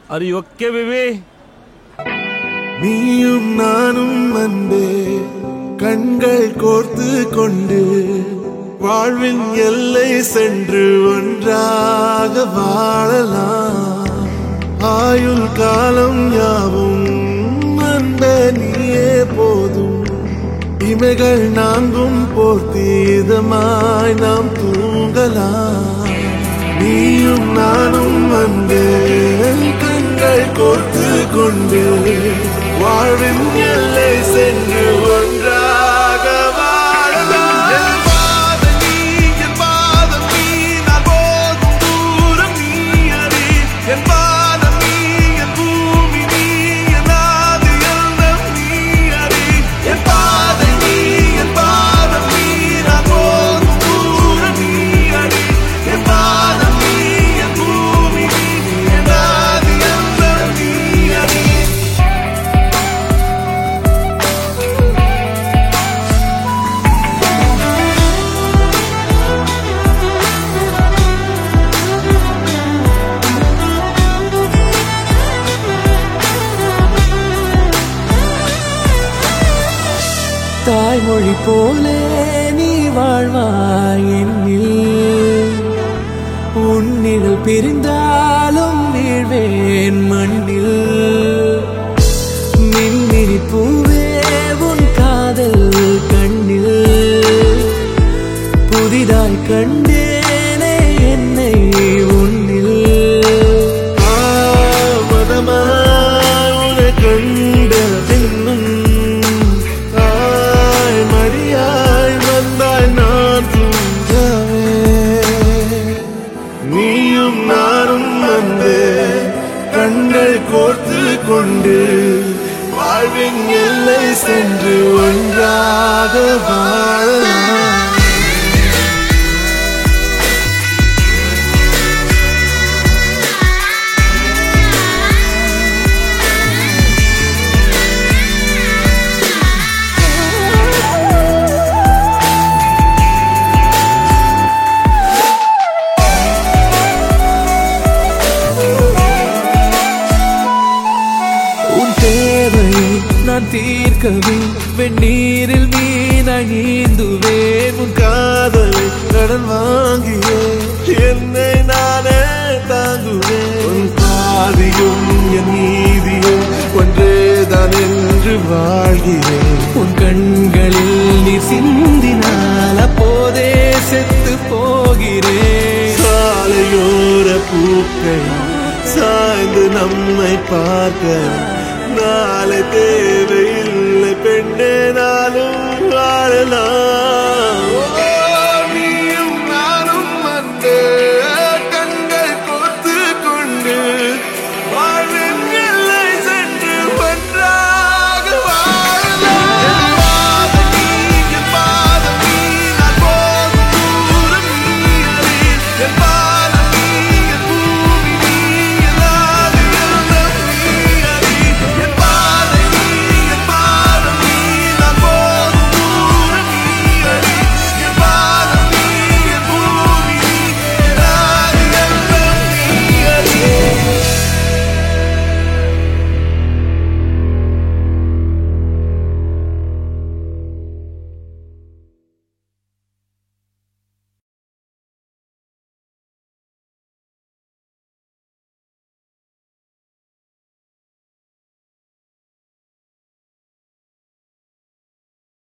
Are you okay, baby? நீயும் நானும் அன்பே கண்கள் கோர்த்து கொண்டு வாழ்வின் எல்லை சென்று ஒன்றாக வாழலாம். ஆயுள் காலம் யாவும் அன்பே நீயே போதும். இமைகள் நான்கும் போர்த்தி இதமாய் நாம் தூங்கலாம். நீயும் நானும் அன்பே கண்கள் கோர்த்து கொண்டு வாழ்வின் எல்லை சென்று ஒன்றாக வாழலாம். என் பாதம் நீ, என் பாதம் நீ, நான் போகும் தூரம் நீ அறி. என் பாதம் நீ, என் பூமி நீ, என் ஆதி எல்லாம் நீ அறி. என் பாதம் நீ, என் பாதம் நீ, நான் போகும் தூரம் நீ அறி. என் பாதம் நீ, என் பூமி நீ, என் ஆதி எல்லாம் நீ அறி. தாய்மொழி போலே நீ வாழ்வாய் என்னில். உன்னிடல் பிரிந்தாலும் வீழ்வேன் மண்ணில். மின்மினி பூவே உன் காதல் கண்ணில். புதிதாய் கண்டேனே என்னை உன்னில். மதமாய் உன்னை கண்ட பின்னும் தாய் மடியாய் வந்தாய் நான் தூங்கவே. நீயும் நானும் அன்பே கண்கள் கோர்த்து கொண்டு வாழ்வின் எல்லை சென்று ஒன்றாக வாழலாம். நான் தீர்க்கவே வெந்நீரில் மீனாய் நீந்துவேன். உன் காதலை கடன் வாங்கியே என்னை நானே தாங்குவேன். உன் பாதியும் என் நீதியும் ஒன்றேதான் என்று வாழ்கிறேன். உன் கண்களில் நீ சிந்தினால் அப்போதே செத்து போகிறேன். சாலையோர பூக்கள் சாய்ந்து நம்மை பார்க்க நாளை தேவையில்லை பெண்ணே நாளும் வாழலாம்.